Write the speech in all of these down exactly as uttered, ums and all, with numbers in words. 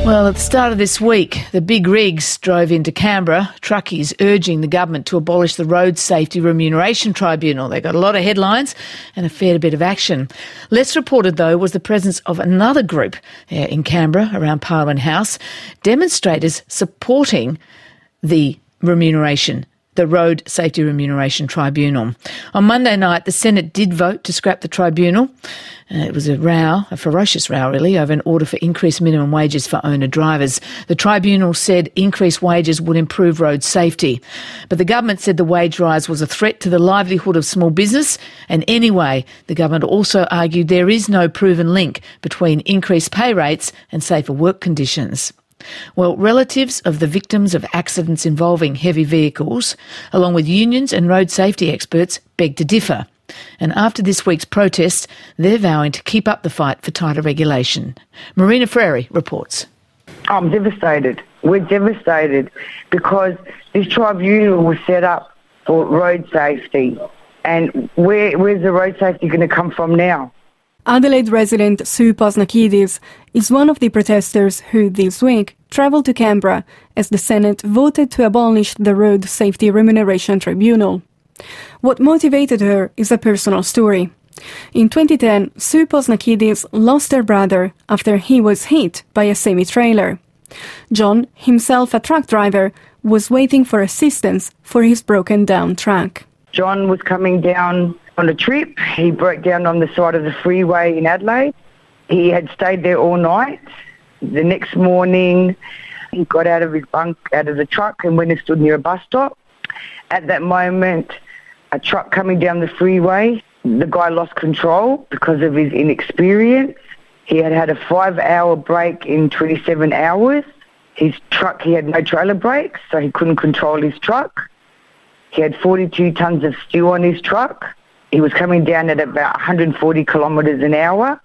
Well, at the start of this week, the big rigs drove into Canberra, truckies urging the government to abolish the Road Safety Remuneration Tribunal. They got a lot of headlines and a fair bit of action. Less reported, though, was the presence of another group uh, in Canberra around Parliament House, demonstrators supporting the remuneration the Road Safety Remuneration Tribunal. On Monday night, the Senate did vote to scrap the tribunal. Uh, it was a row, a ferocious row really, over an order for increased minimum wages for owner drivers. The tribunal said increased wages would improve road safety. But the government said the wage rise was a threat to the livelihood of small business. And anyway, the government also argued there is no proven link between increased pay rates and safer work conditions. Well, relatives of the victims of accidents involving heavy vehicles, along with unions and road safety experts, beg to differ. And after this week's protests, they're vowing to keep up the fight for tighter regulation. Marina Freri reports. I'm devastated. We're devastated because this tribunal was set up for road safety. And where, where's the road safety going to come from now? Adelaide resident Sue Posnakidis is one of the protesters who this week travelled to Canberra as the Senate voted to abolish the Road Safety Remuneration Tribunal. What motivated her is a personal story. In twenty ten, Sue Posnakidis lost her brother after he was hit by a semi-trailer. John, himself a truck driver, was waiting for assistance for his broken-down truck. John was coming down on a trip. He broke down on the side of the freeway in Adelaide. He had stayed there all night. The next morning, he got out of his bunk, out of the truck, and went and stood near a bus stop. At that moment, a truck coming down the freeway, the guy lost control because of his inexperience. He had had a five-hour break in twenty-seven hours. His truck, he had no trailer brakes, so he couldn't control his truck. He had forty-two tonnes of steel on his truck. He was coming down at about one hundred forty kilometres an hour.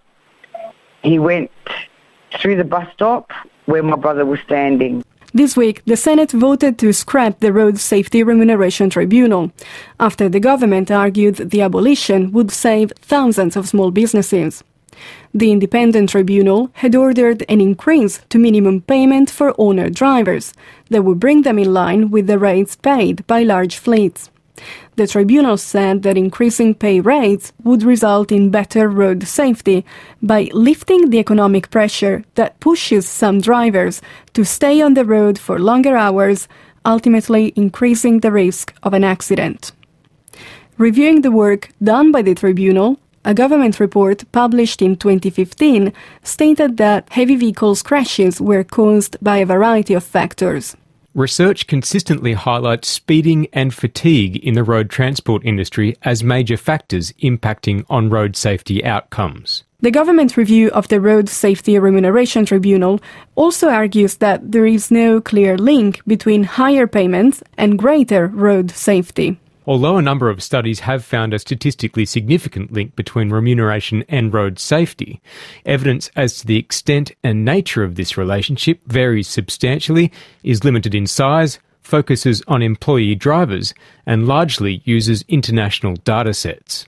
He went through the bus stop where my brother was standing. This week, the Senate voted to scrap the Road Safety Remuneration Tribunal, after the government argued the abolition would save thousands of small businesses. The independent tribunal had ordered an increase to minimum payment for owner drivers that would bring them in line with the rates paid by large fleets. The tribunal said that increasing pay rates would result in better road safety by lifting the economic pressure that pushes some drivers to stay on the road for longer hours, ultimately increasing the risk of an accident. Reviewing the work done by the tribunal, a government report published in twenty fifteen stated that heavy vehicles crashes were caused by a variety of factors. Research consistently highlights speeding and fatigue in the road transport industry as major factors impacting on road safety outcomes. The government review of the Road Safety Remuneration Tribunal also argues that there is no clear link between higher payments and greater road safety. Although a number of studies have found a statistically significant link between remuneration and road safety, evidence as to the extent and nature of this relationship varies substantially, is limited in size, focuses on employee drivers, and largely uses international data sets.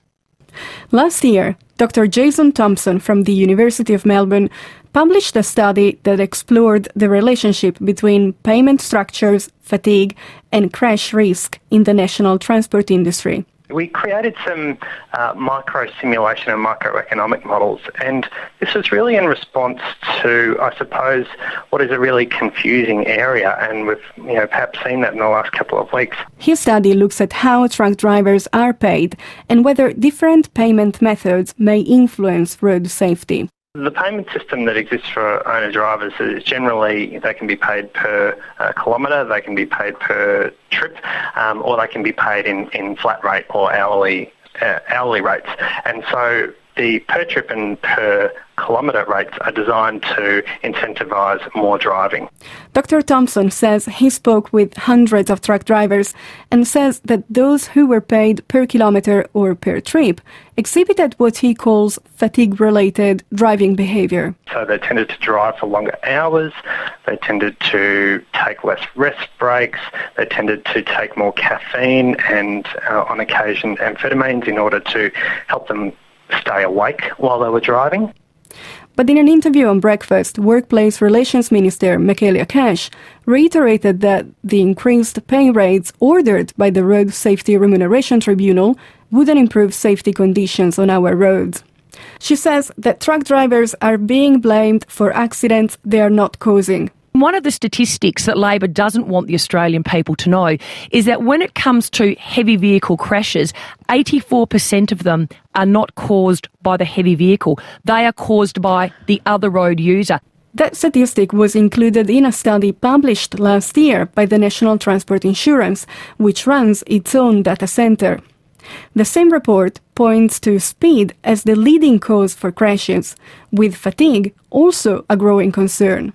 Last year, Doctor Jason Thompson from the University of Melbourne published a study that explored the relationship between payment structures, fatigue, and crash risk in the national transport industry. We created some uh, micro-simulation and microeconomic models, and this was really in response to, I suppose, what is a really confusing area, and we've you know, perhaps seen that in the last couple of weeks. His study looks at how truck drivers are paid and whether different payment methods may influence road safety. The payment system that exists for owner drivers is generally they can be paid per uh, kilometre, they can be paid per trip, um, or they can be paid in, in flat rate or hourly uh, hourly rates. And so the per trip and per kilometre rates are designed to incentivise more driving. Doctor Thompson says he spoke with hundreds of truck drivers and says that those who were paid per kilometre or per trip exhibited what he calls fatigue-related driving behaviour. So they tended to drive for longer hours, they tended to take less rest breaks, they tended to take more caffeine and, uh, on occasion, amphetamines in order to help them stay awake while they were driving. But in an interview on Breakfast, Workplace Relations Minister Michaelia Cash reiterated that the increased pay rates ordered by the Road Safety Remuneration Tribunal wouldn't improve safety conditions on our roads. She says that truck drivers are being blamed for accidents they are not causing. One of the statistics that Labor doesn't want the Australian people to know is that when it comes to heavy vehicle crashes, eighty-four percent of them are not caused by the heavy vehicle. They are caused by the other road user. That statistic was included in a study published last year by the National Transport Insurance, which runs its own data centre. The same report points to speed as the leading cause for crashes, with fatigue also a growing concern.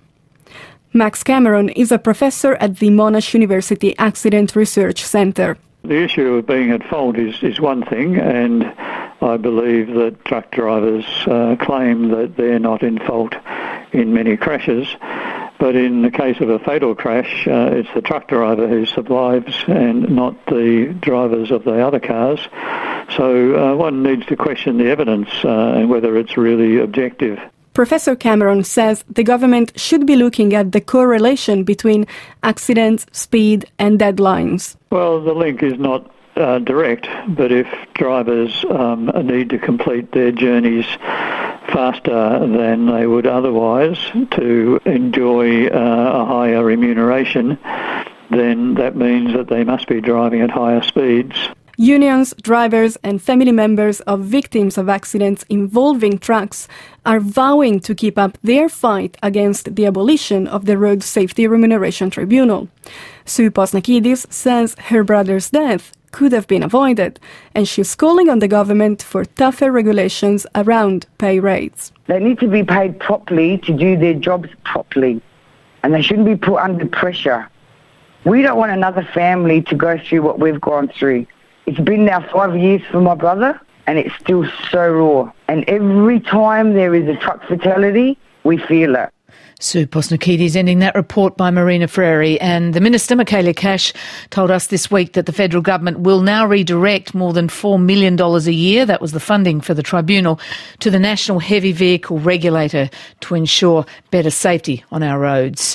Max Cameron is a professor at the Monash University Accident Research Centre. The issue of being at fault is, is one thing, and I believe that truck drivers uh, claim that they're not in fault in many crashes. But in the case of a fatal crash, uh, it's the truck driver who survives and not the drivers of the other cars. So uh, one needs to question the evidence uh, and whether it's really objective. Professor Cameron says the government should be looking at the correlation between accidents, speed and deadlines. Well, the link is not uh, direct, but if drivers um, need to complete their journeys faster than they would otherwise to enjoy uh, a higher remuneration, then that means that they must be driving at higher speeds. Unions, drivers and family members of victims of accidents involving trucks are vowing to keep up their fight against the abolition of the Road Safety Remuneration Tribunal. Sue Posnakidis says her brother's death could have been avoided, and she's calling on the government for tougher regulations around pay rates. They need to be paid properly to do their jobs properly, and they shouldn't be put under pressure. We don't want another family to go through what we've gone through. It's been now five years for my brother, and it's still so raw. And every time there is a truck fatality, we feel it. Sue Posnakidis ending that report by Marina Freri. And the Minister, Michaelia Cash, told us this week that the federal government will now redirect more than four million dollars a year, that was the funding for the tribunal, to the National Heavy Vehicle Regulator to ensure better safety on our roads.